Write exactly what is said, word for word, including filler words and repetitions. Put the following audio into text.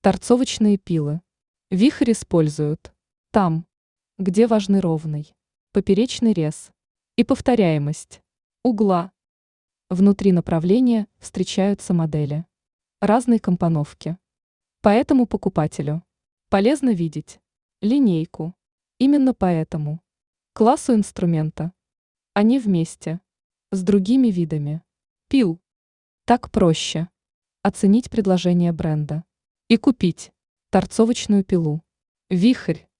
Торцовочные пилы. Вихрь используют там, где важны ровный, поперечный рез и повторяемость угла. Внутри направления встречаются модели разной компоновки. Поэтому покупателю полезно видеть линейку. Именно поэтому классу инструмента они вместе с другими видами пил. Так проще оценить предложение бренда и купить торцовочную пилу. Вихрь.